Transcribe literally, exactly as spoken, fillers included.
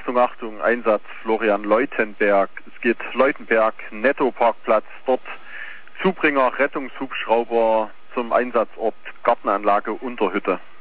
Achtung, Achtung, Einsatz Florian Leutenberg. Es geht Leutenberg, Netto-Parkplatz, dort Zubringer Rettungshubschrauber zum Einsatzort Gartenanlage Unterhütte.